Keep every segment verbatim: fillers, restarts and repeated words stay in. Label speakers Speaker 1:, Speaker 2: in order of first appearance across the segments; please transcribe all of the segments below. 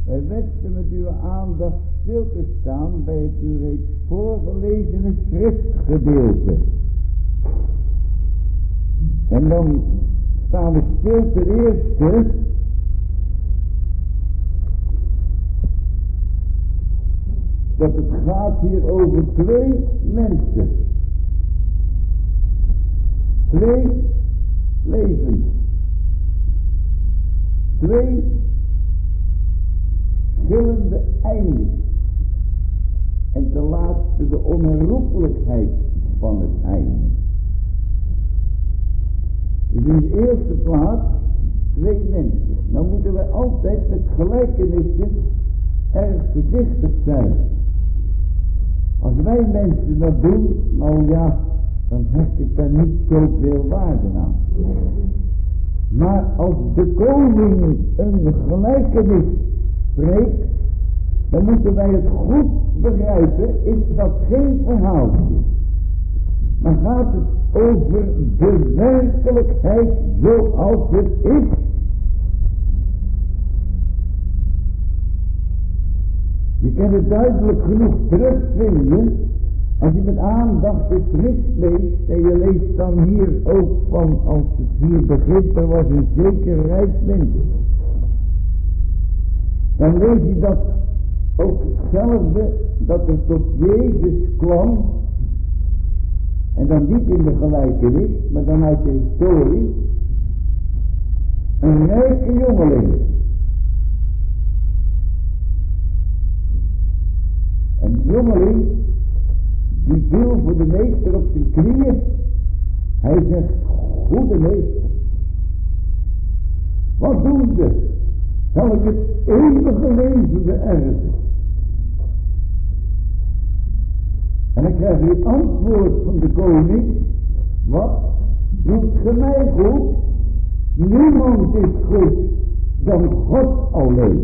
Speaker 1: Wij wensen met uw aandacht stil te staan bij het u reeds voorgelezene schriftgedeelte. En dan staan we stil ten eerste dat het gaat hier over twee mensen. Twee levens. Twee verschillende eindes. En ten laatste de onherroepelijkheid van het einde. Dus in de eerste plaats twee mensen. Nou moeten wij altijd met gelijkenissen erg voorzichtig zijn. Als wij mensen dat doen, nou ja, dan hecht ik daar niet zoveel waarde aan. Maar als de koning een gelijkenis spreekt, dan moeten wij het goed begrijpen, is dat geen verhaaltje. Maar gaat het over de werkelijkheid zoals het is. Je kan het duidelijk genoeg terugvinden als je met aandacht de schrift leest. En je leest dan hier ook van, als het hier begint, er was een zeker rijk mens. Dan lees je dat ook hetzelfde, dat er tot Jezus kwam. En dan niet in de gelijkenis, maar dan uit de historie. Een rijke jongeling. Een jongeling, die viel voor de meester op zijn knieën. Hij zegt, goede meester, wat doen ze? Zal ik het eeuwige leven beërven? En dan krijg je het antwoord van de koning, wat? Doet ge mij goed? Niemand is goed dan God alleen.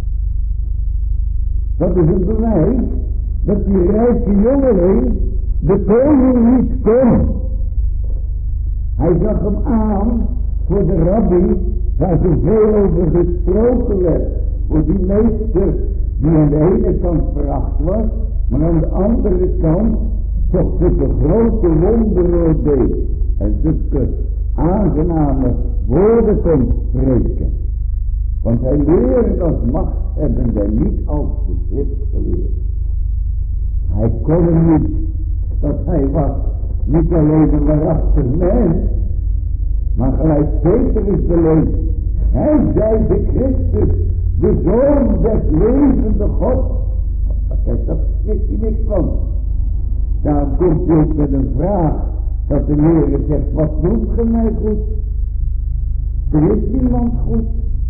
Speaker 1: Dat is een bewijs dat die rijke jongeling de koning niet kon. Hij zag hem aan voor de rabbi waar zoveel over gesproken werd. Voor die meester die aan de ene kant veracht was, maar aan de andere kant toch zulke grote wonderen deed. En zulke aangename woorden kon spreken. Want hij leerde als machthebbende niet als de schrift geleerd. Hij kon hem niet, dat hij was niet alleen een waarachtig mens, maar gelijk Petrus beleefd. Hij zei de Christus, de Zoon des levende God. Kijk, dat wist hij niks van. Daarom komt hij ook met een vraag, dat de Heer zegt, wat doet ge mij goed? Er is niemand goed.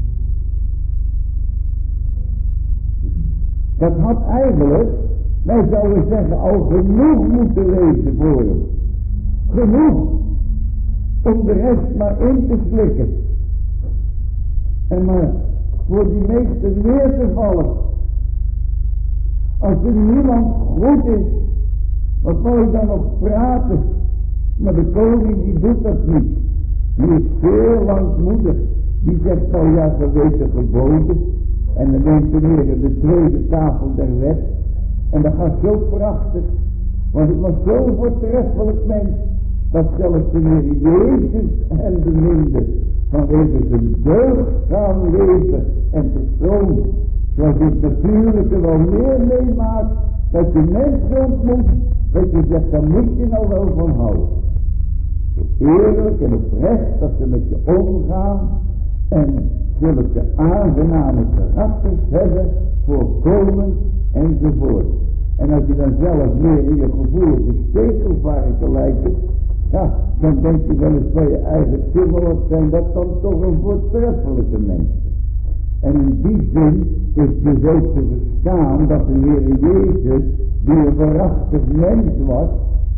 Speaker 1: Dat had eigenlijk, wij zouden zeggen, al genoeg moeten lezen voor hem. Genoeg om de rest maar in te slikken. En maar voor die meester neer te vallen. Als er niemand goed is, wat moet je dan nog praten? Maar de koning die doet dat niet. Die is zeer langmoedig. Die zegt al ja, geweten geboden. En dan neemt de Heer de tweede tafel der wet. En dat gaat zo prachtig. Want het was zo voortreffelijk mens. Dat zelfs de Heer Jezus hem beminde. Vanwege zijn deugdzaam leven en persoon. Zoals je het natuurlijke wel meer meemaakt. Dat je mensen ontmoet. Dat je zegt, daar moet je nou wel van houden. Zo eerlijk en oprecht dat ze met je omgaan. En zulke aangename karakters hebben, voorkomen enzovoort. En als je dan zelf meer in je gevoelige stekelvarken lijkt, ja, dan denk je wel eens bij je eigen kibbel op zijn dat dan toch een voortreffelijke mens. En in die zin is dus ook te verstaan dat de Heer Jezus, die een waarachtig mens was,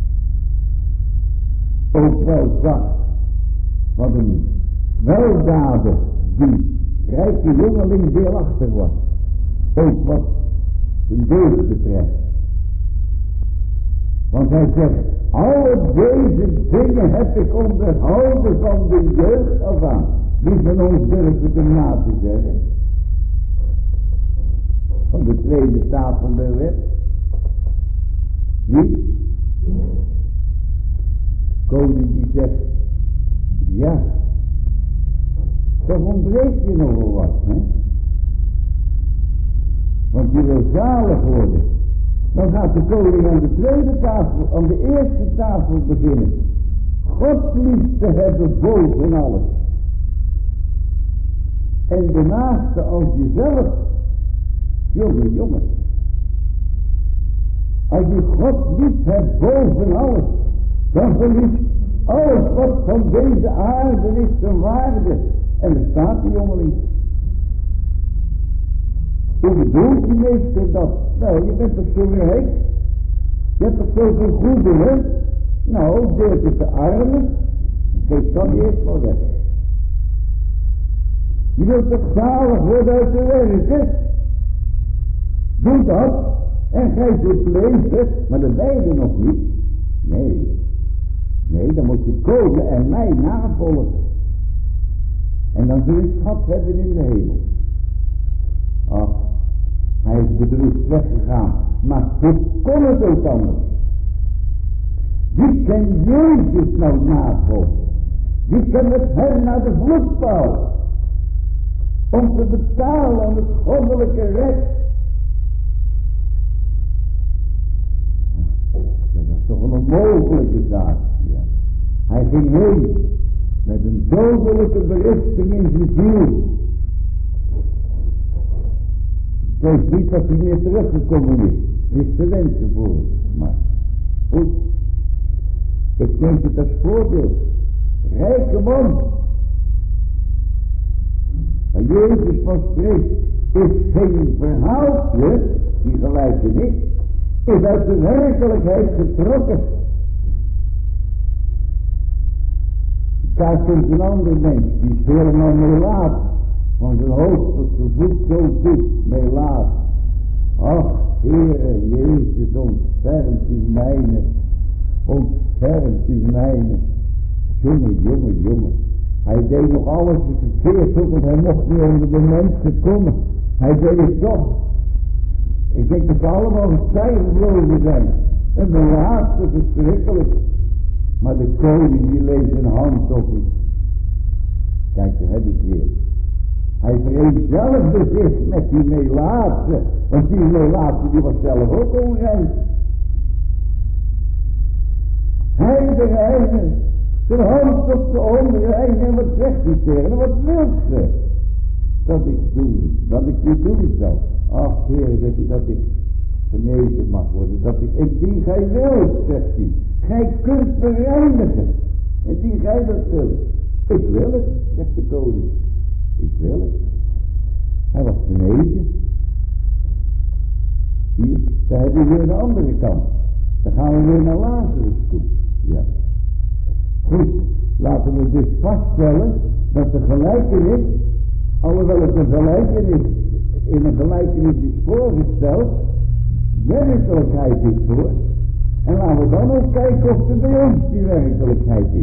Speaker 1: ook wel zag wat een weldaden die rijke jongeling deelachtig was. Ook wat zijn deugd betreft. Want hij zegt, alle deze dingen heb ik onderhouden van de jeugd af aan. Wie van ons durft het hem na te zeggen? tweede tafel er werd? Wie? Koning die zegt, ja, toch ontbreekt je nog wel wat, hè? Want je wil zalig worden. Dan gaat de koning aan de tweede tafel, aan de eerste tafel beginnen. Gods liefde hebben boven alles. En de naaste als jezelf. Jongen, jongen. Als je God lief hebt boven alles, dan verliest alles wat van deze aarde is zijn waarde. En er staat die jongeling. Hoe bedoelt die meester dat? Nou, je bent toch zo rijk? Je hebt toch zoveel goederen? Nou, deelt het de armen. Geef dan eerst maar weg. Je wilt toch zalig worden uit de werken? Doe dat. En gij zult leven. Maar dat ben je nog niet. Nee. Nee, dan moet je komen en mij navolgen. En dan zul je schat hebben in de hemel. Ach, hij is bedroefd weggegaan. Maar hoe kon het ook anders? Wie kan Jezus nou navolgen? Wie kan met hem naar de vloedpaal? Om te betalen aan het goddelijke recht. Dat is toch een onmogelijke zaak. Ja. Hij ging heen met een dodelijke berichting in zijn ziel. Ik weet niet dat hij meer teruggekomen is. Is te wensen voor hem. Maar goed. Ik denk het als voorbeeld. Rijke man. Waar Jezus van spreekt, is geen verhaaltje, die gelijkenis, is uit de werkelijkheid getrokken. Daar komt een ander mens, die is helemaal melaat, van zijn hoofd tot zijn voet zo diep, melaat. Ach, Heere Jezus, ontfermt u mijne, ontfermt u mijne. Jongen, jongen, jongen. Hij deed nog alles verkeerd, want hij mocht niet onder de mensen komen. Hij deed het toch. Ik denk dat ze allemaal stijgevlogen zijn. En de laatste verschrikkelijk. Maar de koning die leest een hand op hem. Kijk, daar heb ik weer. Hij vereenzelfde zich met die melaatse. Want die melaatse die was zelf ook onrein. Hij de reine. Zijn hand op de onrein. En wat zegt hij tegen hem? Wat wilt ze? Dat ik doe. Dat ik dit doen zal. Ach Heer, dat, dat ik genezen mag worden. Dat ik, indien gij wilt, zegt hij. Gij kunt me reinigen. Indien gij dat wilt. Ik wil het, zegt de koning. Ik wil het. Hij was genezen. Hier, daar heb je weer de andere kant. Dan gaan we weer naar Lazarus toe. Ja. Goed, laten we dus vaststellen dat de gelijkenis, alhoewel het een gelijkenis, in een gelijkenis is voorgesteld, werkelijkheid is voor. En laten we dan ook kijken of er bij ons die werkelijkheid is.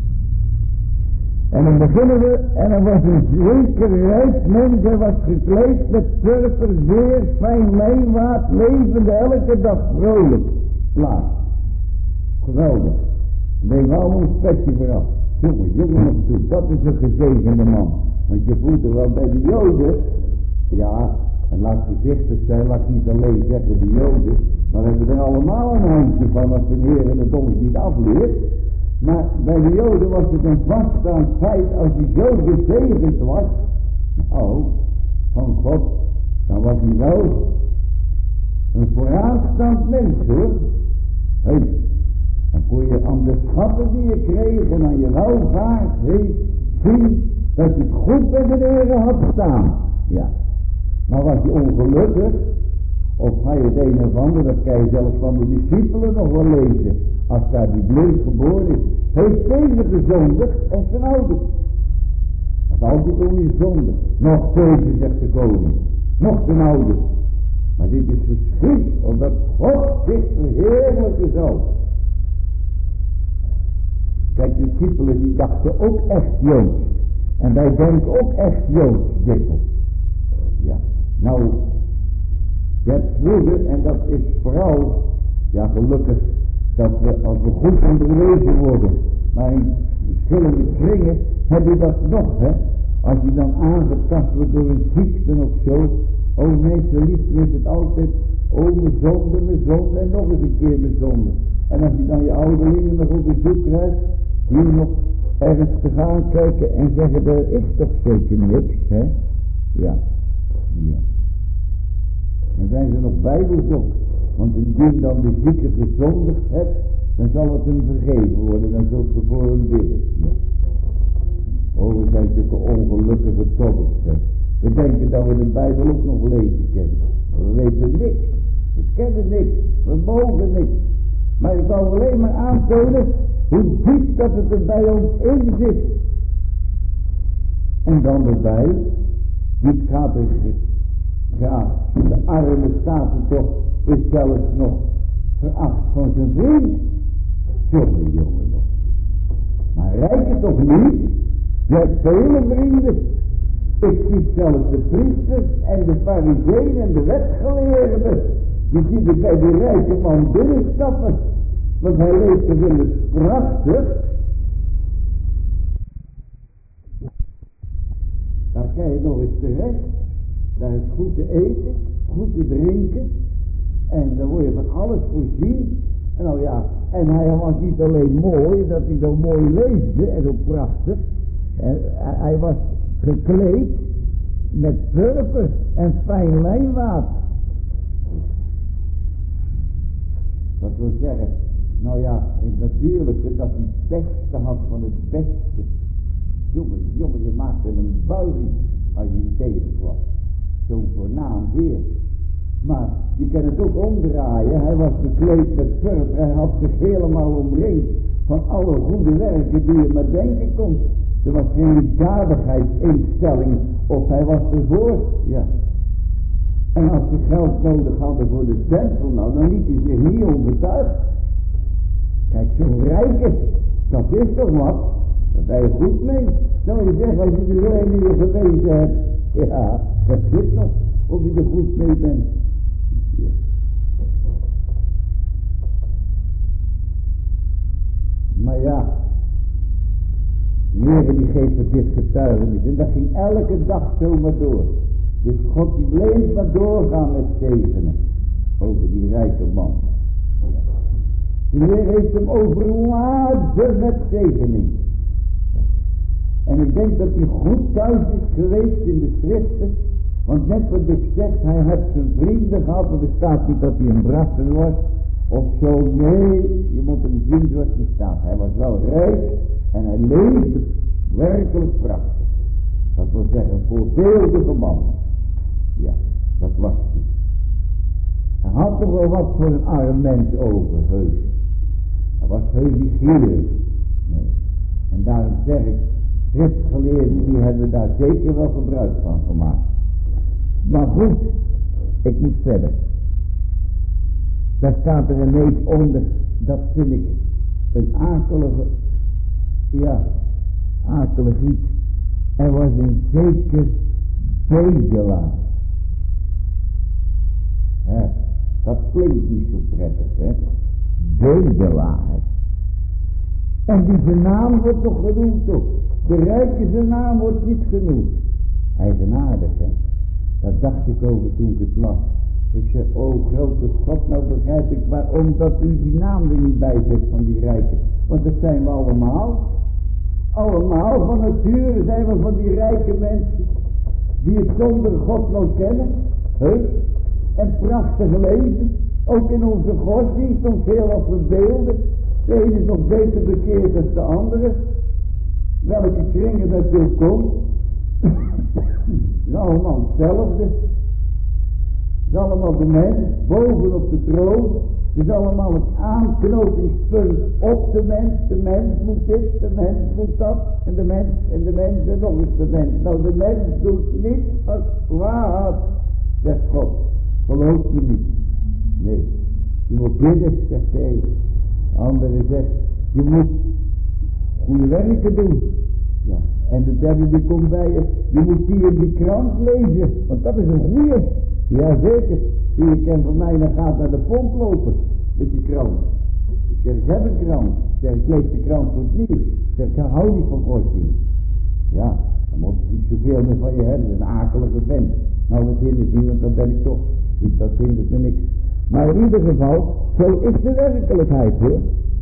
Speaker 1: En dan beginnen we, en er was een zeker rijk mens, hij was gekleed met purper, zeer fijn lijnwaad, levende elke dag vrolijk. Plaats. Geweldig. Neem allemaal een petje vooraf. Jongen, jongen nog toe, dat is een gezegende man. Want je voelt er wel bij de Joden. Ja, en laat voorzichtig zijn, laat niet alleen zeggen de Joden. Maar we hebben er allemaal een handje van als de Heer en het ons niet afleert. Maar bij de Joden was het een vaststaand feit, als hij zo gezegend was, nou, van God, dan was hij wel een vooraanstaand mens hoor. Hey, dan kon je aan de schatten die je kreeg en aan je welvaart hey, zien dat je het goed bij de Heer had staan. Ja, maar was je ongelukkig, of ga je het een of ander, dat kan je zelfs van de discipelen nog wel lezen. Als daar die blind geboren is, heeft deze gezondigd of zijn ouders. Dat is altijd om je zonde. Nog deze, zegt de koning. Nog zijn ouders. Maar dit is geschikt, omdat God zich verheerlijken zal. Kijk, de discipelen die dachten ook echt Joods. En wij denken ook echt Joods, dikwijls. Ja, nou, ja, hebt vroeger, en dat is vooral, ja gelukkig, dat we als we goed onderwezen worden, maar in verschillende kringen heb je dat nog, hè. Als je dan aangetast wordt door een ziekte of zo, oh meester liefde is het altijd, oh mijn zonde, mijn zonde en nog eens een keer mijn zonde. En als je dan je ouderlingen nog op bezoek krijgt, hier nog ergens te gaan kijken en zeggen, er is toch zeker niks, hè? Ja, ja. Dan zijn ze nog bijbels ook, want indien dan de zieke gezondigd hebt, dan zal het hem vergeven worden, dan zult je voor hem bidden. Ja. Oh, we zijn zulke ongelukkige tobbers, hè. We denken dat we de Bijbel ook nog lezen kennen. We weten niks. We kennen niks. We mogen niks. Maar het zal alleen maar aantonen hoe diep dat het er bij ons in zit. En dan erbij, dit gaat er graag. De arme staat er toch, is zelfs nog veracht van zijn vriend. Jongen, jongen nog. Maar rijken toch niet? Je hebt vele vrienden. Ik zie zelfs de priesters en de farizeeën en de wetgeleerden. Die zien er bij die rijke man binnenstappen. Want hij leeft er in het prachtig. Daar kan je nog eens terecht. Daar is goed te eten, goed te drinken. En dan word je van alles voorzien. En nou ja, en hij was niet alleen mooi, dat hij zo mooi leefde en zo prachtig. En hij was gekleed met purper en fijn lijnwaad. Dat wil zeggen, nou ja, in het natuurlijke dat hij het beste had van het beste. Jongen, jongen, je maakte een buiging als je hem tegenkwam. Zo'n voornaam heer. Maar je kan het ook omdraaien. Hij was gekleed met purper. Hij had zich helemaal omringd van alle goede werken die je maar denken kon. Er was geen liefdadigheidsinstelling of hij was ervoor. Ja. En als ze geld nodig hadden voor de tempel, nou dan liet hij zich niet onbetuigd. Kijk, zo'n rijke, dat is toch wat? Daar ben je goed mee. Zou je zeggen, als je de alleen in je gemeente hebt, ja, dat zit nog, of je er goed mee bent. Ja. Maar ja, de Heer die geeft voor dit getuigenis. En dat ging elke dag zo maar door. Dus God die bleef maar doorgaan met zegenen. Over die rijke man. De Heer heeft hem overladen met zegening. En ik denk dat hij goed thuis is geweest in de schriften. Want net wat ik zeg, hij had zijn vrienden gehad. Want er staat niet dat hij een brasser was. Of zo, nee, je moet hem zien zoals hij staat. Hij was wel rijk en hij leefde werkelijk prachtig. Dat wil zeggen, een voorbeeldige man. Ja, dat was hij. Hij had er wel wat voor een arm mens over, heus. Hij was heus niet gierig. Nee. En daarom zeg ik, schriftgeleerden, die hebben daar zeker wel gebruik van gemaakt. Maar goed, ik moet verder. Daar staat er ineens onder, dat vind ik een akelige, ja, akelig iets. Er was een zeker bedelaar. Hè, dat klinkt niet zo prettig, hè. Bedelaar. En die zijn naam wordt toch genoemd, toch? De rijke zijn naam wordt niet genoemd. Eigenaardig, hè. Dat dacht ik over toen ik het las. Ik zeg, oh grote God, nou begrijp ik waarom dat u die naam er niet bij zet van die rijken. Want dat zijn we allemaal. Allemaal van nature zijn we van die rijke mensen. Die het zonder God nog kennen. Heus. En prachtig leven. Ook in onze godsdienst ons heel wat verbeelden. De ene is nog beter bekeerd dan de andere. Welke kringen dat ook komt. Het is allemaal hetzelfde. Het is allemaal de mens, boven op de troon. Het is allemaal het aanknopingspunt op de mens. De mens moet dit, de mens moet dat. En de mens, en de mens, en nog eens de mens. Nou, de mens doet niets als kwaad, zegt God. Geloof me niet. Nee. Je moet bidden, zegt de een. De andere zegt, je moet goede werken doen. Ja. En de derde die komt bij je, je moet die in die krant lezen, want dat is een goeie. Jazeker. Zie je, ken van mij, dan gaat naar de pomp lopen. Met die krant. Ik zeg, ik heb een krant. Ik zeg, ik lees de krant voor het nieuws. Ik zeg, ik hou niet van godsdienst. Ja, dan moet je niet zoveel meer van je hebben. Dat is een akelige vent. Nou, dat hindert niet, want dan ben ik toch. Dus dat hindert me niks. Maar in ieder geval, zo is de werkelijkheid, hoor.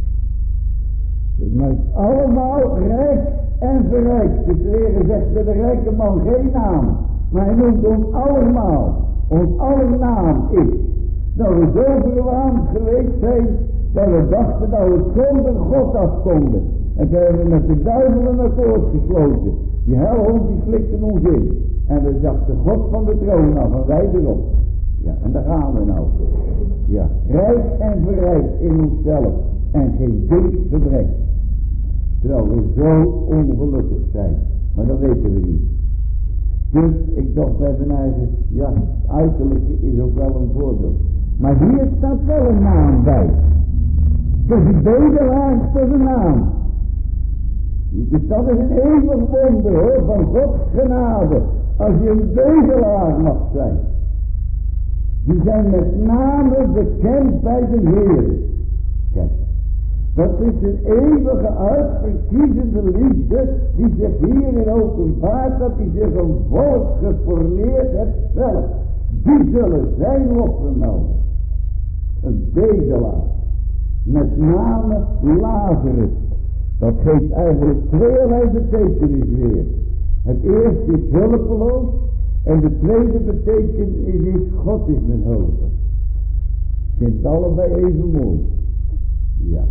Speaker 1: Maar allemaal rijk en verrijkt. De Heer zegt bij de rijke man geen naam. Maar hij noemt ons allemaal. Ons aller naam is. Dat we zo verwaand geweest zijn. Dat we dachten dat we zonder God afkonden. En toen hebben we met de duivel een akkoord gesloten. Die helhond die slikte ons in. En we zag de God van de troon af en wij erop. Ja, en daar gaan we nou. Ja, rijk en verrijkt in onszelf. En geen ding gebrek. Terwijl we zo ongelukkig zijn. Maar dat weten we niet. Dus ik dacht bij mijn eigen, ja, het uiterlijke is ook wel een voorbeeld. Maar hier staat wel een naam bij. Dus die bedelaar is een naam. Dus dat is een eeuwig wonder, hoor, van Gods genade. Als je een bedelaar mag zijn. Die zijn met name bekend bij de Heer. Kijk. Dat is een eeuwige uitverkiezende liefde die zich hierin openbaart, dat hij zich een volk geformeerd heeft zelf. Die zullen zijn opgenomen. Een bedelaar. Met name Lazarus. Dat geeft eigenlijk tweeërlei betekenis weer. Het eerste is hulpeloos en de tweede betekenis is God is mijn hulp. Ik vind het allebei even mooi. Ja.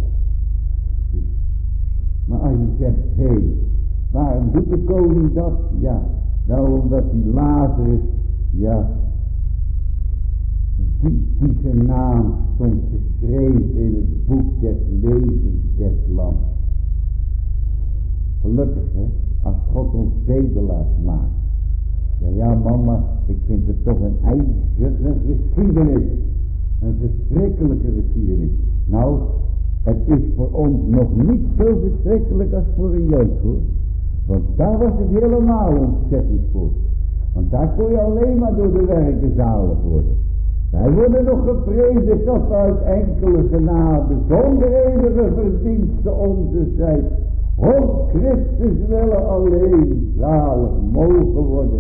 Speaker 1: Maar als je zegt, hé, hey, waarom doet de koning dat? Ja, nou omdat die Lazarus, ja, die, die zijn naam stond geschreven in het boek des levens des lands. Gelukkig, hè, als God ons bedelaars maakt. Ja, ja, mama, ik vind het toch een ijzige geschiedenis. Een verschrikkelijke geschiedenis. Nou, het is voor ons nog niet zo verschrikkelijk als voor een Jood, hoor. Want daar was het helemaal ontzettend voor. Want daar kon je alleen maar door de werken zalig worden. Wij worden nog geprezen tot uit enkele genade, zonder enige verdienste onze zijt. Om Christus willen alleen zalig mogen worden.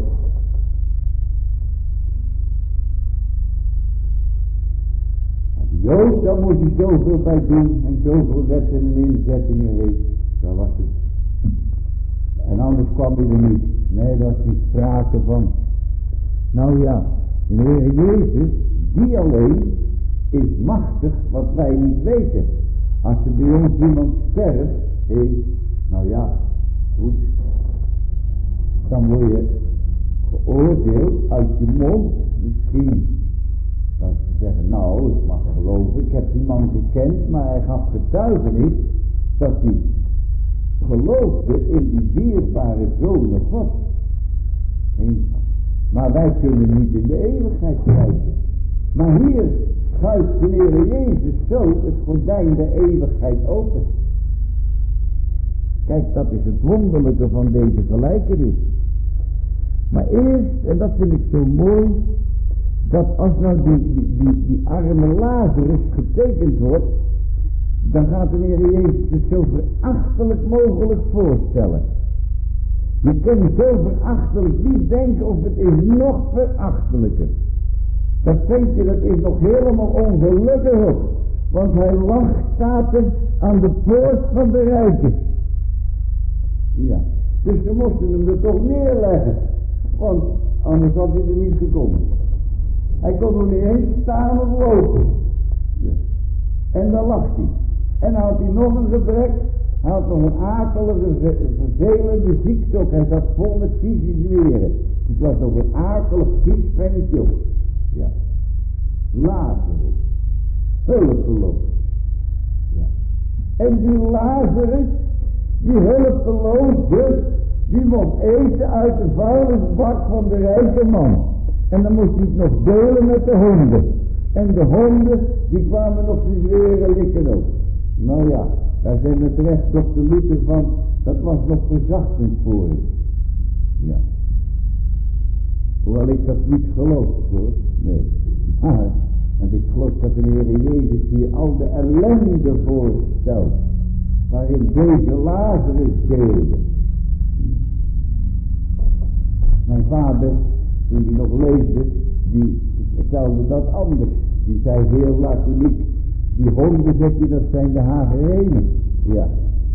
Speaker 1: Jood, daar moet je zoveel bij doen en zoveel wetten en inzettingen heeft. Dat was het. En anders kwam hij er niet. Nee, daar was niet sprake van. Nou ja, de Heer Jezus, die alleen is machtig wat wij niet weten. Als er bij ons iemand sterft, hé, nou ja, goed. Dan word je geoordeeld uit je mond misschien. Dat ze zeggen, nou, ik mag geloven, ik heb die man gekend, maar hij gaf getuigenis dat hij geloofde in die dierbare Zoon God. Maar wij kunnen niet in de eeuwigheid kijken. Maar hier schuift de Heer Jezus zo het gordijn der eeuwigheid open. Kijk, dat is het wonderlijke van deze gelijkenis. Maar eerst, en dat vind ik zo mooi, dat als nou die, die, die, die arme Lazarus getekend wordt, dan gaat de Heer Jezus het zo verachtelijk mogelijk voorstellen. Je kunt zo verachtelijk niet denken of het is nog verachtelijker. Dat ventje, dat is nog helemaal ongelukkig, want hij lag, staat er aan de poort van de rijken. Ja, dus ze moesten hem er toch neerleggen, want anders had hij er niet gekomen. Hij kon nog niet eens staan of lopen. Ja. En dan lag hij. En dan had hij nog een gebrek. Hij had nog een akelige, vervelende ziekte ook. Hij zat vol met vieze zweren. Het was nog een akelig vies ventje ook. Ja. Lazarus. Hulpeloos. Ja. En die Lazarus, die hulpeloos dus, die mocht eten uit de vuilnisbak van de rijke man. En dan moest hij het nog delen met de honden. En de honden, die kwamen nog de zweren likken ook. Nou ja, daar zijn we terecht dokter Luther van, dat was nog verzachtend voor hem. Ja. Hoewel ik dat niet geloof, hoor. Nee. Maar, want ik geloof dat de Heer Jezus hier al de ellende voorstelt. Waarin deze Lazarus deelde. Mijn vader, toen hij nog leefde, die vertelde dat anders. Die zei heel laconiek, die honden, zegt hij, dat zijn de hagerenen. Ja.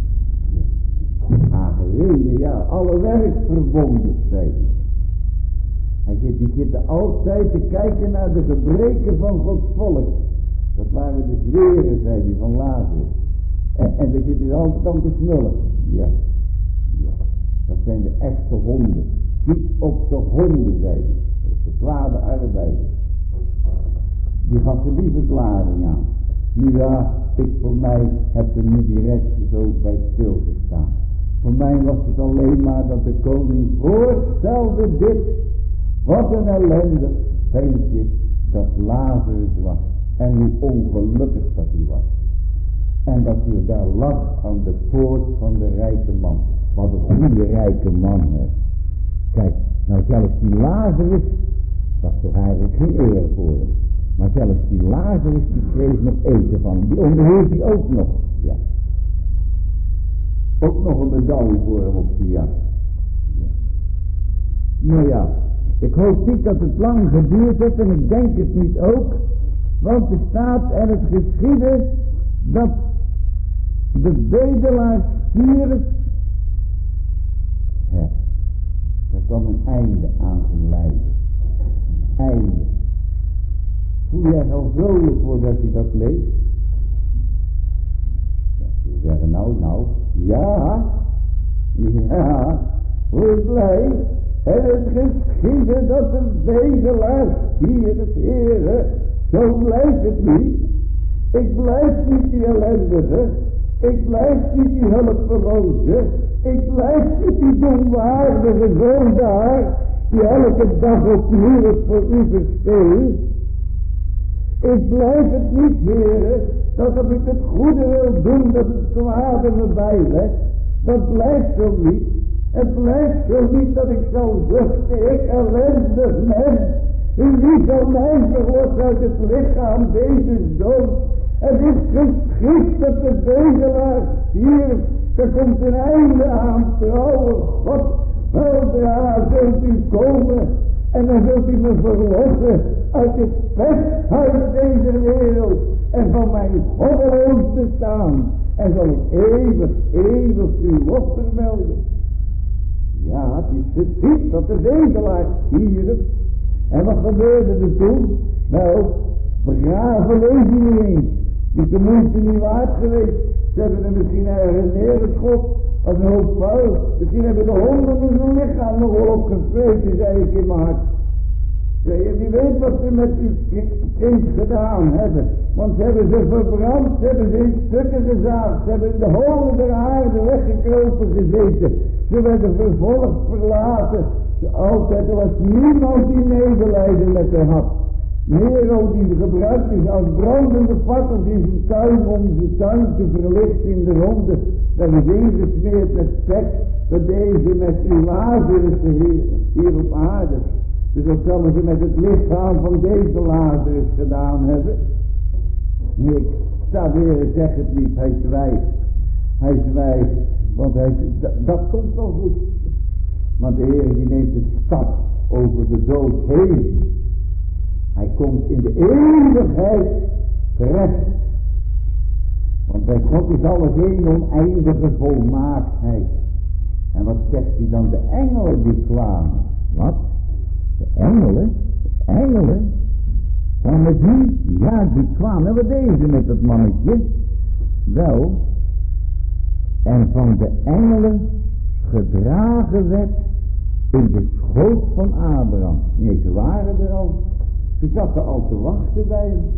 Speaker 1: Hagerenen, ja, alle werkverbonden, zei hij. Hij zegt, die zitten altijd te kijken naar de gebreken van Gods volk. Dat waren de zweren, zei hij, van Lazarus. En, en daar zitten ze altijd aan te smullen. Ja. Ja. Dat zijn de echte honden. Ziet op de honden, zei hij. Dat is de kwade arbeiders. Die gaf er die verklaring aan. Nu ja, ik voor mij heb er niet direct zo bij stilgestaan. Voor mij was het alleen maar dat de koning voorstelde dit. Wat een ellendig ventje dat Lazarus was. En hoe ongelukkig dat hij was. En dat hij daar lag aan de poort van de rijke man. Wat een goede rijke man, hè. Kijk, nou zelfs die Lazarus, was toch eigenlijk geen eer voor hem. Maar zelfs die Lazarus, die kreeg nog eten van hem. Die onderhield hij ook nog. Ja. Ook nog een medaille voor hem op zijn jas. Ja. Nou ja, ik hoop niet dat het lang geduurd heeft en ik denk het niet ook. Want er staat en het geschiedde dat de bedelaar stierf. Ja, er kwam een einde aan zijn lijden. Einde. Voel jij al vrolijk voordat je dat leest? Ja, ze zeggen nou, nou, ja, ja, wees blij. En het geschiedde dat de bedelaar stierf, Heere, zo blijft het niet. Ik blijf niet die ellendige. Ik blijf niet die hulpverloze. Ik blijf niet die doenwaardige zondaar die elke dag opnieuw het voor u versteelt. Ik blijf het niet, Heere, dat als ik het goede wil doen, dat het kwade me bijlegt. Dat blijft zo niet. Het blijft zo niet dat ik zal zuchten, ik ellendig mens. En wie zal mij verlossen uit het lichaam deze dood? Het is geschikt dat de bedelaar stierf. Er komt een einde aan, trouwe God. Weldra zult u komen en dan zult u me verlossen uit het pesthuis deze wereld en van mijn goddeloos bestaan. En zal ik eeuwig, eeuwig uw lof vermelden. Ja, het is geschikt dat de bedelaar stierf. En wat gebeurde er toen? Wel, begraven lees je niet eens. Die is de moeite niet waard geweest. Ze hebben er misschien ergens neergeschopt als een hoop vuil. Misschien hebben de honden hun lichaam nog wel opgevreten, zei ik in mijn hart. Wie weet wat ze met uw kind gedaan hebben. Want ze hebben ze verbrand, ze hebben ze in stukken gezaagd. Ze hebben in de holen der aarde weggekropen gezeten. Ze werden vervolgd, verlaten. Ze altijd, er was niemand die medelijden met haar had. Nero die gebruikt is als brandende fakkels in zijn tuin om zijn tuin te verlichten in de ronde. Dat is ingesmeerd met spek, dat deze met uw Lazarus te heren, hier op aarde. Dus dat zullen ze met het lichaam van deze Lazarus gedaan hebben. Nee, ik sta weer en zeg het niet, hij zwijgt. Hij zwijgt, want hij, dat, dat komt wel goed. Want de Heer die neemt de stap over de dood heen. Hij komt in de eeuwigheid terecht. Want bij God is alles één oneindige volmaaktheid. En wat zegt hij dan? De engelen die kwamen. Wat? De engelen? De engelen? Van met wie? Ja, die kwamen. En wat deden ze met dat mannetje? Wel, en van de engelen gedragen werd in de schoot van Abraham. Nee, ze waren er al. Ze zaten al te wachten bij hem.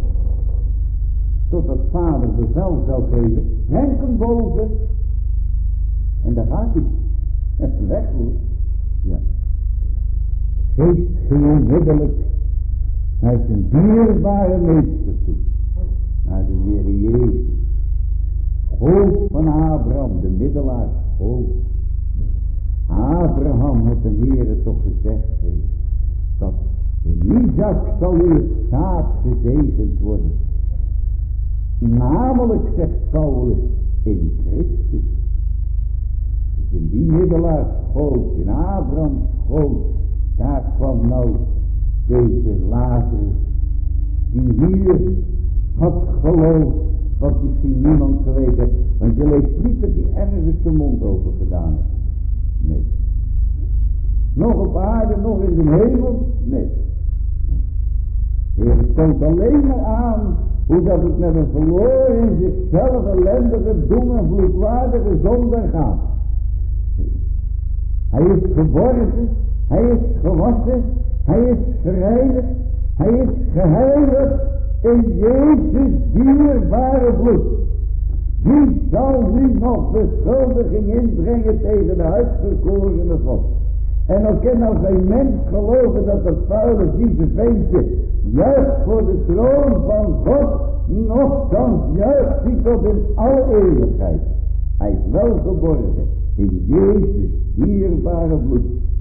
Speaker 1: Totdat vader bevel zou geven. Breng hem boven. En daar gaat hij. En weg hoor. Ja. Geest ging onmiddellijk naar zijn dierbare meester toe. Naar de Heer Jezus. Schoot van Abraham, de middelaar schoot. Abraham had de Heere toch gezegd heeft. dat in Isaac zal u het zaad gezegend worden. Namelijk, zegt Paulus, in Christus. Dus in die middelaarsschoot, in Abrahams schoot, daar kwam nou deze Lazarus, die hier had geloofd, wat misschien niemand geweten heeft. Want je leest niet dat hij ergens zijn mond open gedaan heeft. Nee. Nog op aarde, nog in de hemel? Nee. De Heer toont alleen maar aan hoe dat het met een verloren in zichzelf ellendige, dom en vloekwaardige zonde gaat. Hij is geborgen, hij is gewassen, hij is gereinigd, hij is geheiligd in Jezus dierbare bloed. Wie zal nu nog beschuldiging inbrengen tegen de uitverkorene God? En dan kan nou geen mens geloven dat het vuile vieze ventje juist voor de troon van God, nochtans juist hij tot in alle eeuwigheid. Hij is wel geborgen in Jezus dierbare bloed.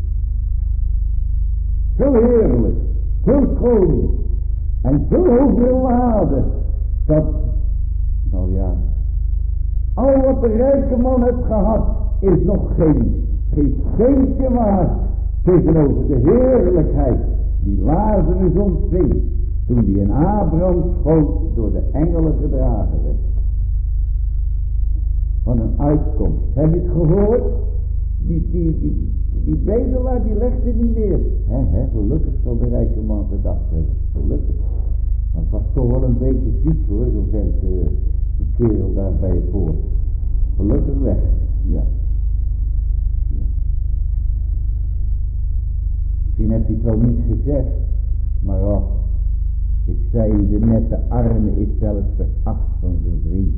Speaker 1: Zo heerlijk, zo schoon en zo overladen, dat, nou ja, al wat de rijke man heeft gehad, is nog geen, geen steentje waard tegenover de heerlijkheid die Lazarus ontving, toen die in Abrahams schoot door de engelen gedragen werd. Van een uitkomst. Heb je het gehoord? Die, die, die, die bedelaar die legde niet meer. He, he, gelukkig zal de rijke man gedacht hebben. Gelukkig. Maar het was toch wel een beetje vies hoor, zo'n vent, uh, zo'n kerel daar bij je voor. Gelukkig weg. Ja. Ja. Misschien heeft hij het wel niet gezegd. Maar oh, ik zei u de nette arme is zelfs veracht van zijn vriend.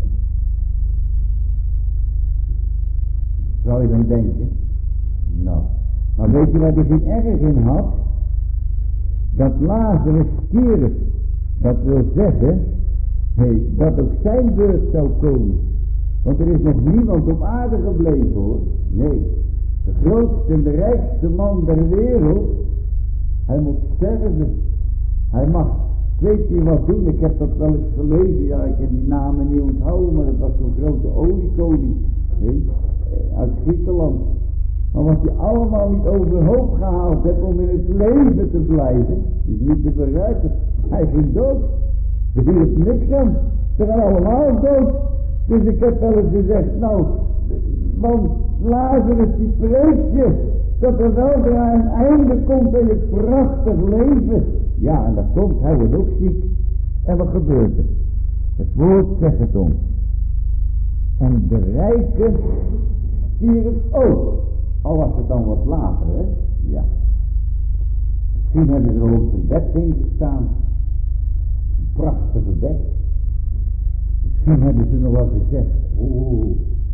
Speaker 1: Zou je dan denken? Nou, maar weet je wat hij geen erg in had? Dat Lazarus stierf. Dat wil zeggen, hey, dat ook zijn beurt zou komen. Want er is nog niemand op aarde gebleven hoor. Nee, de grootste en de rijkste man der wereld, hij moet sterven. Hij mag, ik weet niet wat doen, ik heb dat wel eens gelezen, ja ik heb die namen niet onthouden, maar het was zo'n grote oliekoning, nee, uit Griekenland. Maar wat hij allemaal niet overhoop gehaald heeft om in het leven te blijven, is niet te bereiken. Hij ging dood. Er viel niks aan. Ze gaan allemaal dood. Dus ik heb wel eens gezegd, nou, want Lazarus die preekt je, dat er wel weer een einde komt in het prachtig leven. Ja, en dat komt, hij wordt ook ziek. En wat gebeurt er? Het woord zegt het ons. En de rijke stierf ook. Al was het dan wat later, hè? Ja. Misschien hebben ze er ook zijn bed in gestaan. Een prachtige bed. Misschien hebben ze nog wel gezegd, oeh,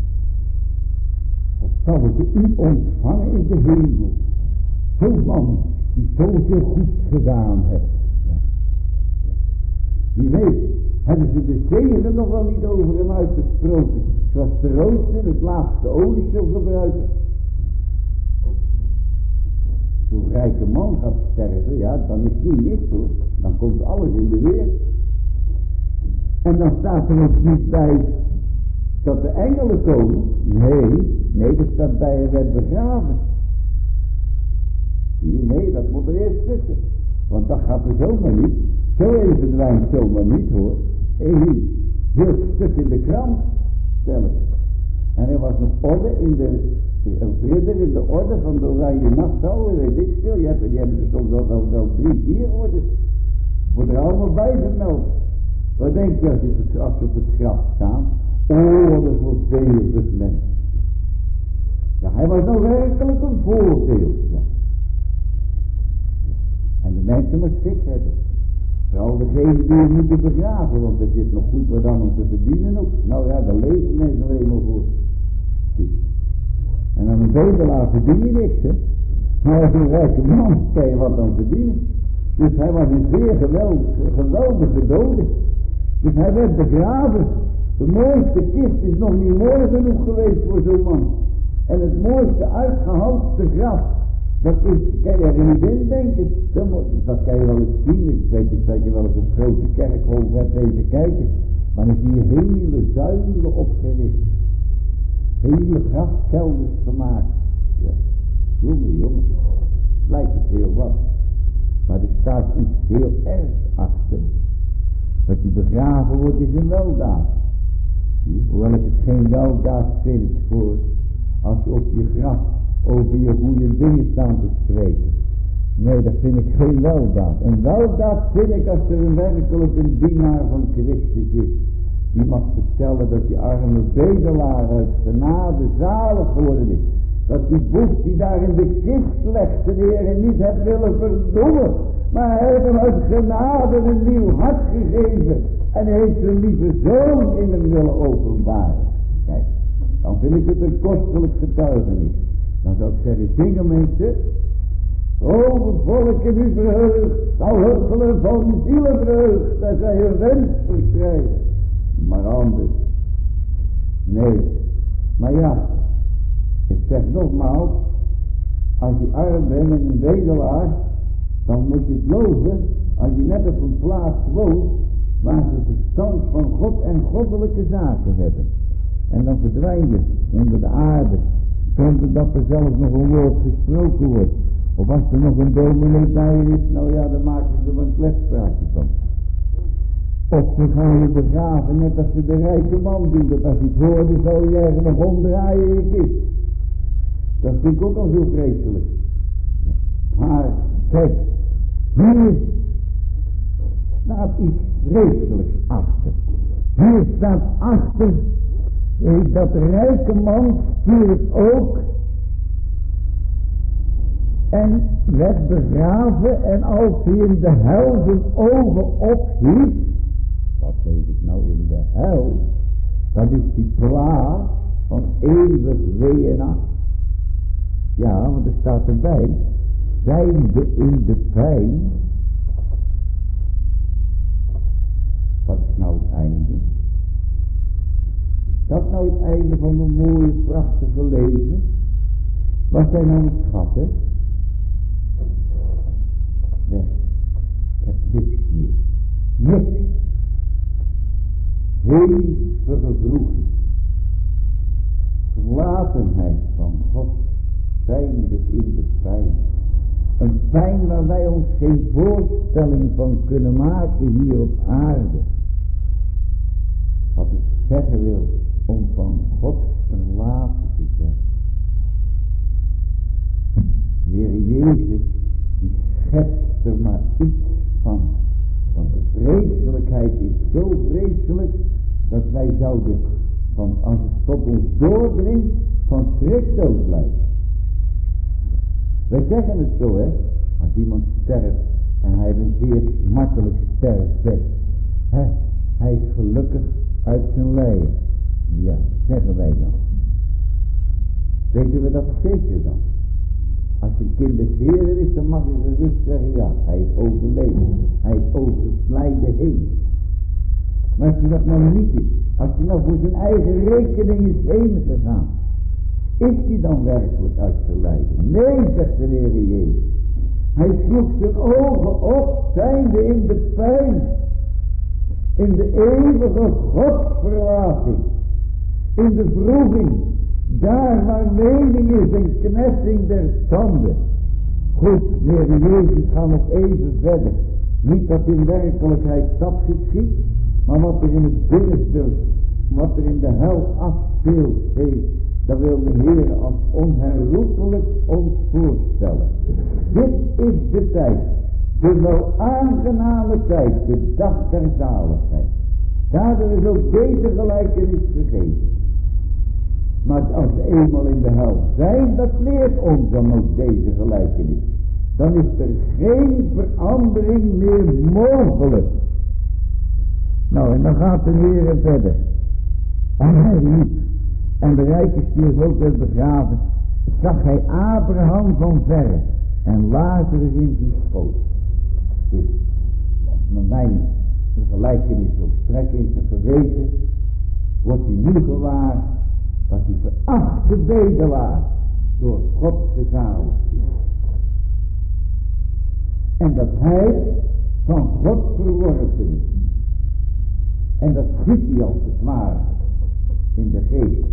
Speaker 1: wat zal ik u ontvangen in de hemel. Zo'n man die zoveel goed gedaan heeft. Ja. Wie weet, hebben ze de zegen nog wel niet over hem uitgesproken. Zoals de rooster het laatste olie zou gebruiken. Zo'n rijke man gaat sterven, ja, dan is die niks hoor. Dan komt alles in de weer. En dan staat er ook niet bij dat de engelen komen. Nee, nee, dat staat bij hij werd begraven. Nee, dat moet er eerst zitten. Want dat gaat er zomaar niet. Zo even verdwijnt zomaar niet hoor. Hé, heel stuk in de krant zelfs. En er was nog orde in de, ridder in de orde van de Oranje Nassau, weet ik veel. Je hebt, die hebben er soms wel, wel, wel drie, vier orders. Wordt er allemaal bij vermeld. Wat denk je als je, als je op het graf staat? Oh, wat een voorbeeldig mens. Ja, hij was nou werkelijk een voorbeeld. Ja. En de mensen maar schik hebben. Vooral degene die je moeten begraven, want er zit nog goed wat aan om te verdienen ook. Nou ja, daar leven mensen nog eenmaal voor. En aan een bedelaar verdien je niks, hè. Maar als een rijke man kan je wat aan verdienen. Dus hij was een zeer geweldige, geweldige dode. Dus hij werd begraven. De mooiste kist is nog niet mooi genoeg geweest voor zo'n man. En het mooiste uitgehoudste graf, Dat is, kan je er niet in denken. Dat, moet, dat kan je wel eens zien. Ik weet niet dat je wel eens op grote kerkhoven hebt deze kijken. Maar dan zie je hele zuilen opgericht. Hele grafkelders gemaakt. Ja, jongen, jongen. Lijkt het heel wat. Maar er staat iets heel ergs achter. Dat hij begraven wordt is een weldaad. Hoewel ik het geen weldaad vind voor als je op je graf over je goede dingen staan te spreken. Nee, dat vind ik geen weldaad. Een weldaad vind ik als er een werkelijk een dienaar van Christus is. Die mag vertellen dat die arme bedelaar uit genade zalig geworden is. Dat die boef die daar in de kist legt, de Heer niet heeft willen verdoemen. Maar hij heeft hem uit genade een nieuw hart gegeven. En heeft zijn lieve zoon in hem willen openbaren. Kijk, dan vind ik het een kostelijk getuigenis. Dan zou ik zeggen, zingen mensen. O volk in uw verheugd, zal huppelen van zielenvreugd, dat zij hun wens verstrijden. Maar anders. Nee. Maar ja, ik zeg nogmaals, als je arm bent en een bedelaar, dan moet je het loven als je net op een plaats woont waar ze verstand van God en goddelijke zaken hebben. En dan verdwijn je onder de aarde, zonder dat er zelfs nog een woord gesproken wordt. Of als er nog een dominee bij je is, nou ja, dan maken ze er een kletspraatje van. Of ze gaan je begraven, net als ze de rijke man doen, dat als je het hoorde, zou je ergens nog omdraaien in je kist. Dat vind ik ook al zo vreselijk. Maar, kijk, hier staat iets vreselijks achter. Hier staat achter, dat de rijke man stierf ook en werd begraven, en als hij in de hel zijn ogen ophief, wat weet ik nou in de hel, dat is die plaats van eeuwig wee en acht. Ja, want er staat erbij, zijnde in de pijn. Wat is nou het einde? Is dat nou het einde van een mooie, prachtige leven? Wat zijn nou het schatten? Weg. Ik heb niks meer. Niks. Hevige vroeging. Verlatenheid van God. Zijnde in de pijn. Een pijn waar wij ons geen voorstelling van kunnen maken hier op aarde. Wat het zeggen wil om van God verlaten te zijn. De Heer Jezus, die schetst er maar iets van. Want de vreselijkheid is zo vreselijk dat wij zouden, van, als het tot ons doordringt, van schrik dood blijven. Wij zeggen het zo, hè. Als iemand sterft en hij heeft een zeer makkelijk sterfbed. Hè, hij is gelukkig uit zijn lijden. Ja, zeggen wij dan. Weten we dat zeker dan? Als een kind des Heren is, dan mag je gerust zeggen, ja, hij is overleden. Hij is over het lijden heen. Maar als hij dat nou niet is, als hij nou voor zijn eigen rekening is heen gegaan, is hij dan werkelijk uit zijn lijden? Nee, zegt de Heer Jezus. Hij sloeg zijn ogen op, zijnde in de pijn, in de eeuwige godsverlating, in de wroeging, daar waar mening is en knessing der tanden. Goed, de Heer Jezus gaat nog even verder. Niet dat in werkelijkheid dat geschiet, maar wat er in het binnenste, wat er in de hel afspeelt, heeft. Dat wil de Heer als onherroepelijk ons voorstellen. Dit is de tijd, de wel aangename tijd, de dag der zaligheid. Daardoor is ook deze gelijkenis gegeven. Maar als we eenmaal in de hel zijn, dat leert ons dan ook deze gelijkenis. Dan is er geen verandering meer mogelijk. Nou, en dan gaat de Heer verder. En hij riep. En de rijke stierf ook werd begraven, zag hij Abraham van verre en Lazarus in zijn schoot. Dus, als men mijn gelijkenis wil strekken in zijn geweten, wordt hij nu gewaar dat die verachte bedelaar door God gezaligd is. En dat hij van God verworpen is. En dat ziet hij als het ware in de geest.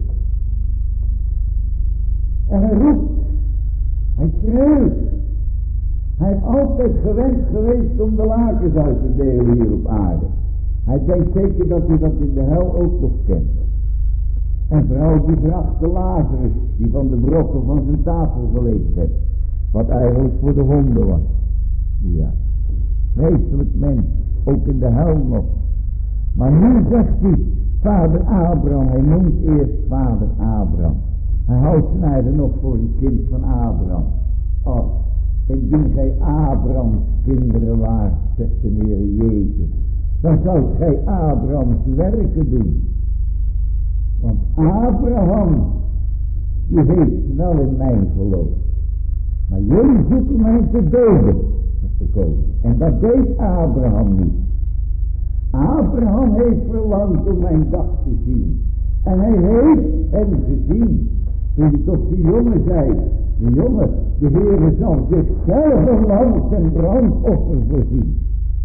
Speaker 1: En hij roept. Hij schreeuwt. Hij is altijd gewend geweest om de lakens uit te delen hier op aarde. Hij denkt zeker dat hij dat in de hel ook nog kent. En vooral die verachte Lazarus, die van de brokken van zijn tafel geleefd heeft. Wat eigenlijk voor de honden was. Ja, vreselijk mens, ook in de hel nog. Maar nu zegt hij, vader Abraham, hij noemt eerst vader Abraham. Hij houdt zijn eigen nog voor een kind van Abraham. Oh, indien gij Abrahams kinderen waart, zegt de Heer Jezus, dan zou gij Abrahams werken doen. Want Abraham, die heeft wel in mijn geloof. Maar jullie zoeken mij te doden, zegt de koning. En dat deed Abraham niet. Abraham heeft verlangd om mijn dag te zien. En hij heeft hem gezien. Toen hij tot die jongen zei, de jongen, de Heere zal zichzelf een lam ten brandoffer voorzien.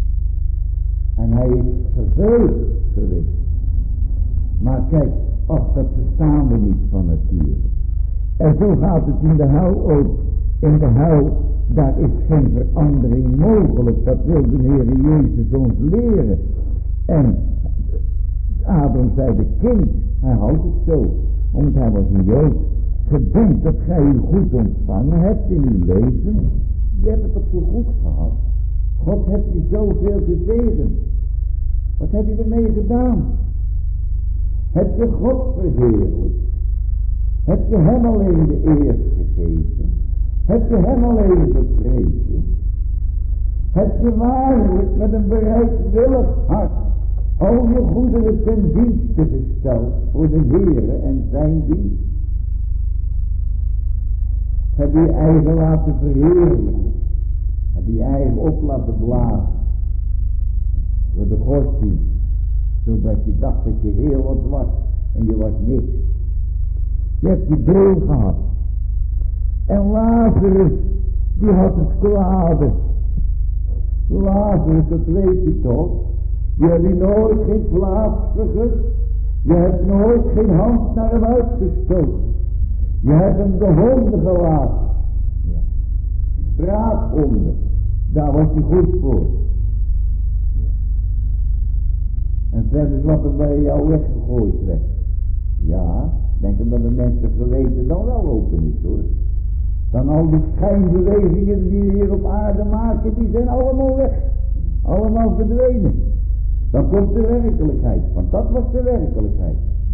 Speaker 1: En hij is vervuld geweest. Maar kijk, ach, dat verstaan we niet van nature. En zo gaat het in de hel ook. In de hel, daar is geen verandering mogelijk. Dat wil de Heere Jezus ons leren. En Abraham zei de kind, hij houdt het zo, omdat hij was een Jood. Gedenkt dat gij u goed ontvangen hebt in uw leven. Je hebt het toch zo goed gehad. God heeft je zoveel gezegend. Wat heb je ermee gedaan? Heb je God verheerlijkt? Heb je hem alleen de eer gegeven? Heb je hem alleen geprezen? Heb je waarlijk met een bereidwillig hart al je goederen ten dienste gesteld voor de Heere en zijn dienst? Heb je je eigen laten verheerlijken? Heb je je eigen op laten blazen? Door de godsdienst. Zodat je dacht dat je heel wat was. En je was niks. Je hebt je deel gehad. En Lazarus, die had het kwade. Lazarus, dat weet je toch. Je hebt je nooit geen plaats vergund. Je hebt nooit geen hand naar hem uitgestoken. Je hebt hem de honden gelaten. Ja. Straathonden. Daar was hij goed voor. Ja. En verder wat er bij jou weggegooid werd. Ja, denk ik dat de mensen geweten dan wel open is hoor. Dan al die schijnbewegingen die we hier op aarde maken, die zijn allemaal weg. Allemaal verdwenen. Dan komt de werkelijkheid, want dat was de werkelijkheid.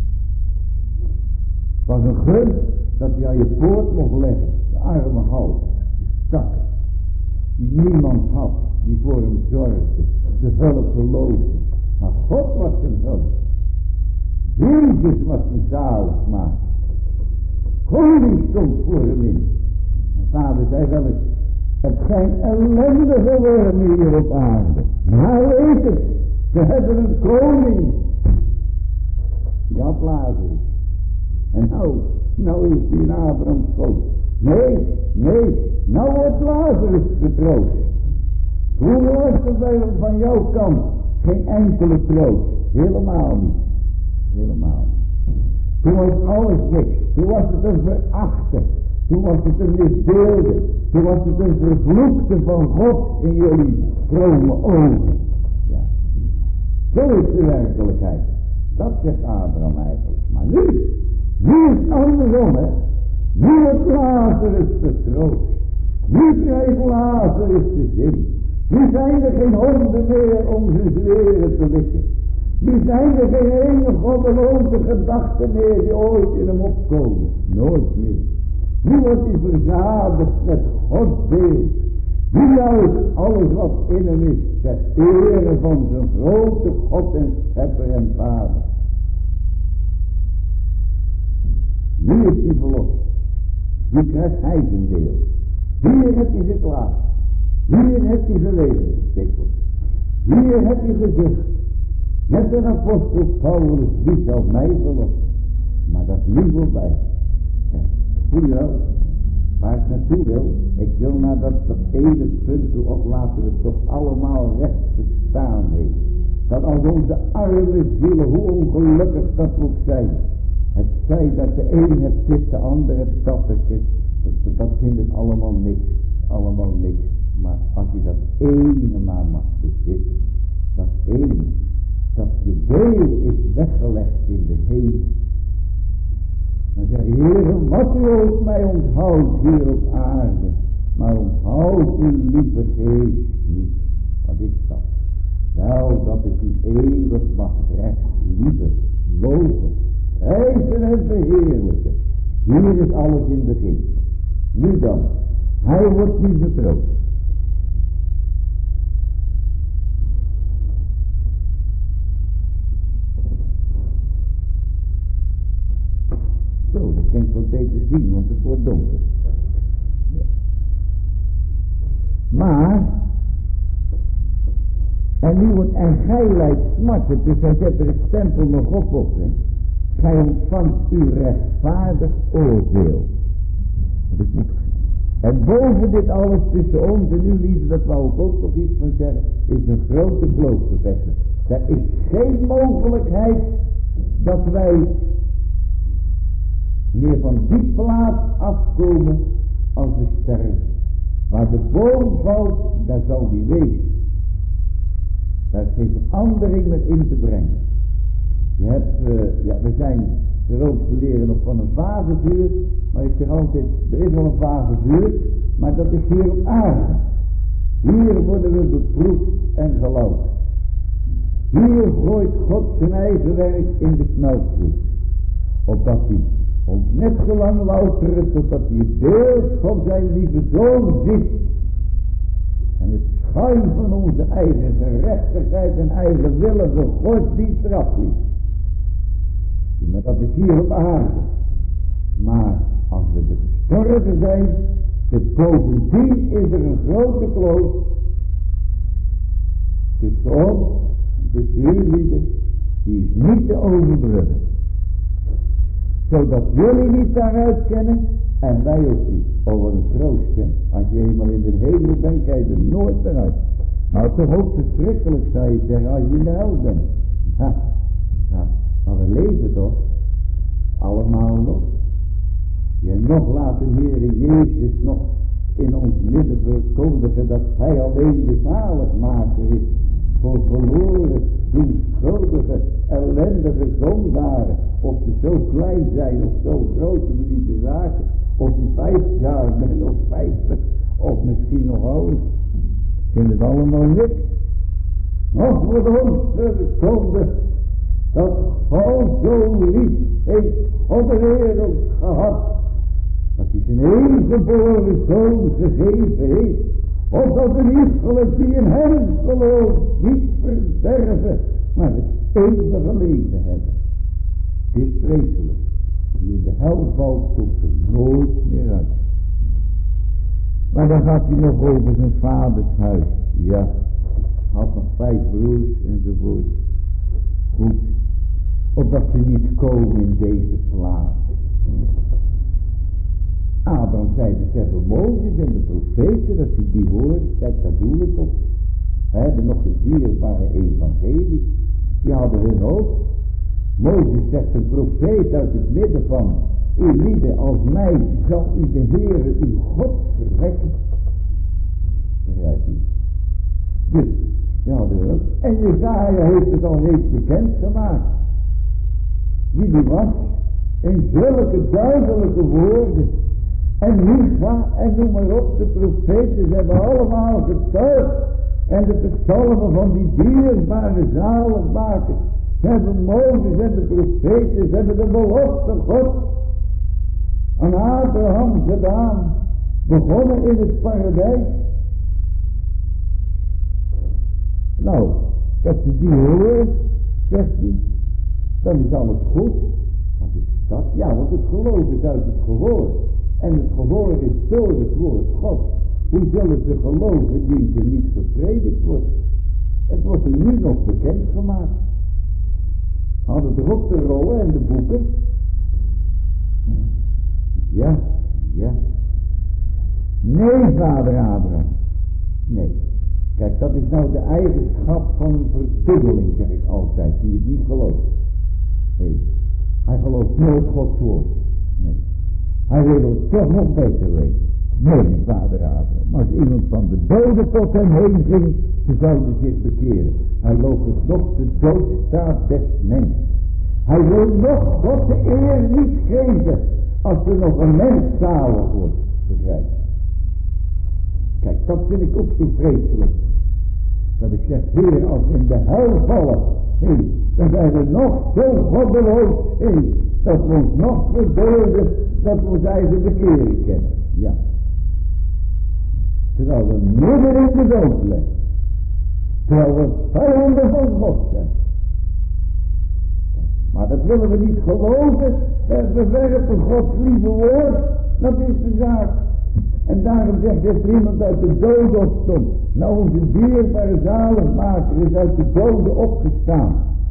Speaker 1: Het was een gunst dat hij aan je poort mocht leggen, de arme hals, de stakker, die niemand had, die voor hem zorgde, de hulpeloze. Maar God was zijn hulp. Jezus was zijn zaligmaker. Koning stond voor hem in. Mijn vader zei wel eens, het zijn ellendige wormen hier op aarde. Maar weet het, ze hebben een koning. Die had Lazarus. En nou, nou is die in Abrahams schoot. Nee, nee, nou wordt Lazarus getroost. Hoe was er bij, van jouw kant geen enkele troost? Helemaal niet. Helemaal niet. Toen was alles niks. Toen was het een verachte. Toen was het een misdeelde. Toen was het een vervloekte van God in jullie vrome ogen. Ja. Zo is de werkelijkheid. Dat zegt Abraham eigenlijk. Maar nu, nu is het andersom, hè. Nu wordt Lazarus vertroost. Nu krijgt Lazarus de zin. Nu zijn er geen honden meer om zijn zweren te likken. Nu zijn er geen ene goddeloze gedachten meer die ooit in hem opkomen. Nooit meer. Nu wordt hij verzadigd met Gods beeld. Nu juist alles wat in hem is, ter ere van zijn grote God en Schepper en Vader. Nu is hij verlost. Nu krijgt hij zijn deel. Hier heeft hij zich laat. Hier heeft hij geleden. Hier heeft hij gezucht. Met een apostel Paulus, wie zal mij verlossen? Maar dat is nu voorbij. Voel je wel? Waar ik naartoe wil, ik wil naar dat ene punt toe, of laten we het toch allemaal recht verstaan heeft. Dat als onze arme zielen, hoe ongelukkig dat ook zijn, het zij dat de een het dit, de ander het dat, dat, dat vindt het allemaal niks, allemaal niks. Maar als je dat ene maar mag bezitten, dat ene, dat je deel is weggelegd in de hemel. Dan zeg je, Heer, wat u ook mij onthoudt hier op aarde, maar onthoud uw lieve geest niet. Wat is dat? Wel, dat ik u eeuwig mag recht, lieve, loven, prijzen en verheerlijken. Hier is alles in begin. Nu dan, hij wordt niet betroost. Zo, dat kan ik wel beter zien, want het wordt donker. Maar, en nu wordt, en gij lijdt smarten, dus hij zet er het stempel nog op op, hè. Gij ontvangt uw rechtvaardig oordeel. En boven dit alles tussen ons en u, liefde, dat wou ik ook nog iets van zeggen, is een grote kloof gevestigd. Er is geen mogelijkheid dat wij meer van die plaats afkomen als we sterven. Waar de boom valt, daar zal die wezen. Daar is geen verandering meer in te brengen. Je hebt, uh, ja, we zijn er ook te leren nog van een vagevuur, maar ik zeg altijd, er is wel een vagevuur, maar dat is hier op aarde. Hier worden we beproefd en geloofd. Hier gooit God zijn eigen werk in de smeltproef, opdat hij ons net zo lang louteren totdat hij het beeld van zijn lieve zoon ziet. En het schuim van onze eigen gerechtigheid en eigen willen voor godsdienst eraf liet. Maar dat is hier op aarde. Maar als we er gestorven zijn, dus bovendien is er een grote kloof tussen ons en tussen u, lieve, die is niet te overbruggen. Zodat jullie niet daaruit kennen en wij ook niet. Oh, wat een troost, hè. Als je eenmaal in de hemel bent, kijk je er nooit meer uit. Nou, toch ook verschrikkelijk, zou je zeggen, als je in de hel bent. Ha, ja, maar we leven toch allemaal nog. Je nog laat de Heere Jezus nog in ons midden verkondigen dat hij alleen de zaligmaker is voor verloren, doenschuldige, ellendige zondaren. Of ze zo klein zijn of zo groot, me niet de zaken. Of je vijftig jaar bent of vijftig, of misschien nog ouder. Ik vind het allemaal niks. Nog wordt ons verkondigd dat God zo lief heeft op de wereld gehad, dat hij zijn enigegeboren zoon gegeven heeft, opdat een iegelijk die in hem gelooft niet verderven, maar het eeuwige leven hebben. Het is vreselijk. Die in de hel valt, komt er nooit meer uit. Maar dan gaat hij nog over zijn vaders huis. Ja, had nog vijf broers enzovoort. Goed, opdat ze niet komen in deze plaats. Abraham zei de zeven Mozes en de profeten, dat ze die horen. Kijk, daar doe ik op. We hebben nog een dierbare evangelie. Die hadden hun ook. Mozes zegt een profeet uit het midden van uw lieden als mij zal u de Heere uw God verwekken. Begrijp je? Dus, die hadden we ook. En Jesaja heeft het al reeds bekend gemaakt. Wie die was, in zulke duidelijke woorden. En Micha, en noem maar op, de profeten, ze hebben allemaal getuigd. En de psalmen van die dierbare zaligmakers. Ze hebben Mozes en de profeten, ze hebben de belofte God aan Abraham gedaan. Begonnen in het paradijs. Nou, dat ze die horen, zegt hij, dan is alles goed. Wat is dat? Ja, want het geloof is uit het gehoor. En het gehoor is door het woord God. Hoe zullen ze geloven die ze niet gepredikt wordt? Het wordt er nu nog bekend gemaakt. Hadden erop de rollen en de boeken. Ja, ja. Nee, vader Abraham. Nee. Kijk, dat is nou de eigenschap van een verdubbeling, zeg ik altijd, die het niet gelooft. Nee. Hij gelooft nooit Gods woord. Nee. Hij wil het toch nog beter weten. Nee, vader Abraham. Als iemand van de doden tot hem heen ging, ze zouden zich bekeren. Hij loopt het nog de doodstaat des mens. Hij wil nog God de eer niet geven, als er nog een mens zalig wordt. Begrijp je? Kijk, dat vind ik ook zo vreselijk. Dat ik zeg, Heer, als we in de hel vallen, hey, dan zijn we nog zo goddeloos, hey, dat we ons nog verbeelden, dat we ons eigen bekering kennen. Ja. Terwijl we midden in de dood liggen. Terwijl we vijanden van God zijn. Maar dat willen we niet geloven. We verwerpen Gods lieve woord. Dat is de zaak. En daarom zegt er iemand uit de dood opstond. Nou, onze dierbare zaligmaker is uit de doden opgestaan.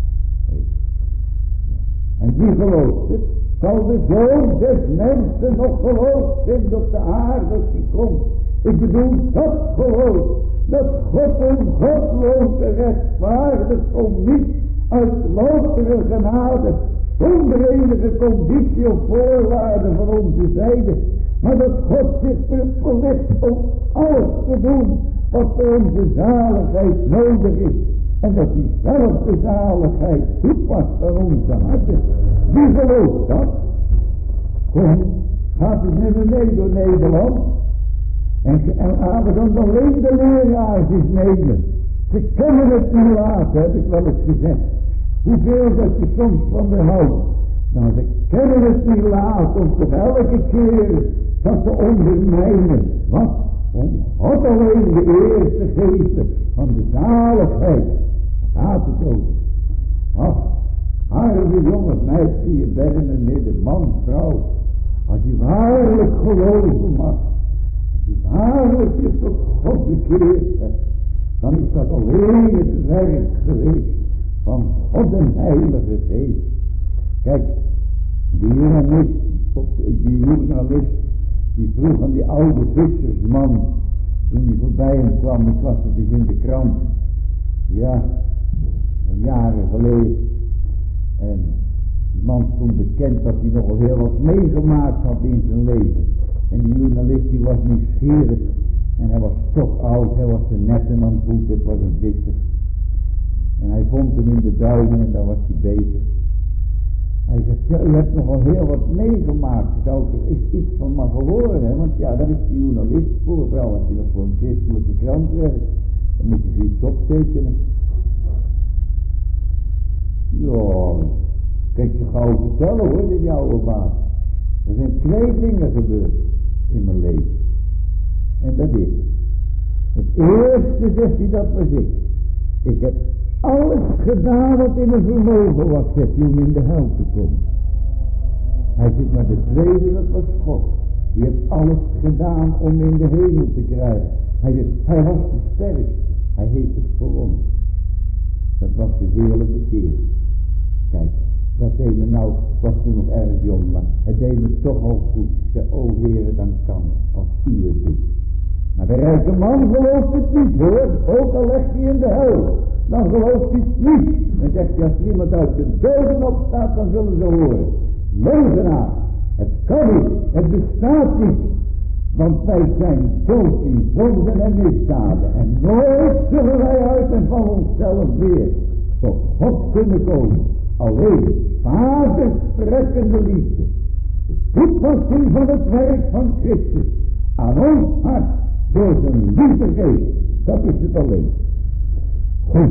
Speaker 1: En die gelooft het. Zal de zoon des mensen nog geloof vinden op de aarde als die komt. Ik bedoel dat geloof. Dat God een godloze rechtvaardig komt niet uit loutere genade. Zonder enige conditie of voorwaarde van onze zijde. Maar dat God zich verplicht om alles te doen wat voor onze zaligheid nodig is. En dat diezelfde zaligheid toepast aan onze harten. Wie gelooft dat? Kom, gaat het met me mee door Nederland. En, en laten dan alleen de leraars eens nemen. Ze kennen het niet laten, heb ik wel eens gezegd. Hoeveel dat je soms van de houdt. Nou, ze kennen het niet laten om toch elke keer dat ze ondermijnen. Wat? Om God alleen de eer te geven van de zaligheid. Daar gaat het over. Ach, arme jongens, meisjes, je bent in midden, man, vrouw. Als je waarlijk geloven mag. Als je waarlijk je tot God bekeerd hebt. Dan is dat alleen het werk geweest van God en Heilige Geest. Kijk, die journalist, die journalist, die vroeg aan die oude vissersman, toen hij voorbij hem kwam, ik las het eens in de krant, ja, jaren geleden, en die man stond bekend dat hij nogal heel wat meegemaakt had in zijn leven, en die journalist die was nieuwsgierig, en hij was toch oud, hij was de netten aan het voeten, het was een visser, en hij vond hem in de duinen en daar was hij bezig. Hij zegt, ja, u hebt nogal heel wat meegemaakt. Zou ik er eens iets van mogen horen, hè? Want ja, dat is de journalist voor, vooral als je nog voor een christelijke krant werkt. Dan moet je zoiets optekenen. Ja, kijk je gauw vertellen hoor, dit oude baas. Er zijn twee dingen gebeurd in mijn leven. En dat is, het eerste zegt hij, dat was ik. Ik heb alles gedaan wat in mijn vermogen was, zegt hij, om in de hel te komen. Hij zegt, maar de tweede, dat was God. Die heeft alles gedaan om in de hemel te krijgen. Hij zegt, hij was de sterkste. Hij heeft het gewonnen. Dat was de heerlijke bekeer. Kijk, dat deed me nou, was toen nog erg jong, maar het deed me toch al goed. Ik zei, oh Heere, dan kan het, als u het doet. Maar de rijke man gelooft het niet hoor, ook al legt hij in de hel. Dan gelooft hij het niet. En zegt hij, als iemand uit de doden opstaat, dan zullen ze horen. Leugenaar, het kan niet, het bestaat niet. Want wij zijn dood in zonden en misdaden. En nooit zullen wij uit en van onszelf weer tot God kunnen komen. Alleen vader strekkende liefde. De toepassing van het werk van Christus aan ons hart door zijn lieve geest. Dat is het alleen. Goed.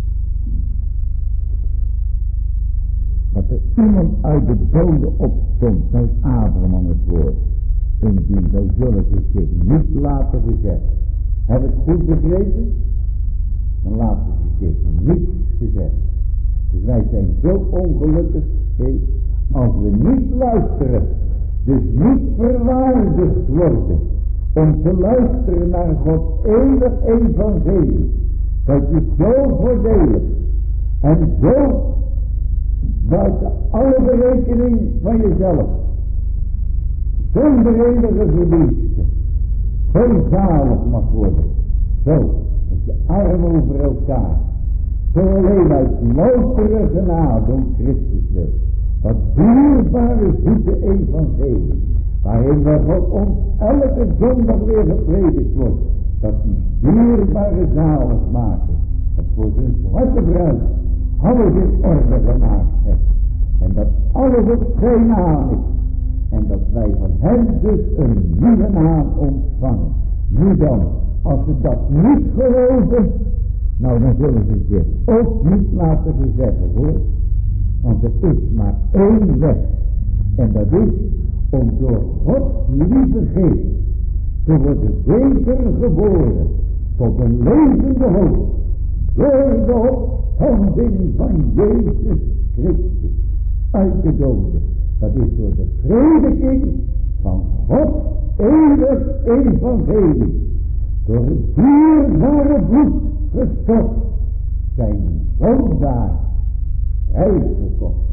Speaker 1: Dat er iemand uit de doden opstond, dat is Abraham aan het woord. Indien, zo zullen ze zich niet laten gezegd. Heb ik het goed begrepen? Dan laten ze zich niet gezegd. Dus wij zijn zo ongelukkig, hey, als we niet luisteren, dus niet verwaardigd worden om te luisteren naar Gods eeuwig evangelie. Dat is zo voordelig en zo buiten alle berekening van jezelf, zonder enige verdienste, zo zalig mag worden. Zo, met je armen over elkaar. Zo alleen uit loutere genade om Christus wil. Dat dierbare zoete evangelie. Waarin we God ons elke zondag weer gepredikt wordt. Dat die dierbare zalig maken. Dat voor zijn zwarte bruid alles in orde gemaakt heeft. En dat alles op zijn naam is. En dat wij van hem dus een nieuwe naam ontvangen. Nu dan, als ze dat niet geloven, nou dan zullen ze zich ook niet laten zeggen hoor. Want er is maar één weg. En dat is om door Gods lieve geest te worden wedergeboren tot een levende hoop. Door de opstanding van Jezus Christus uit de doden. Dat is door de prediking van Gods eeuwig evangelie. Door het dierbare bloed gestort zijn zondaar vrijgekocht.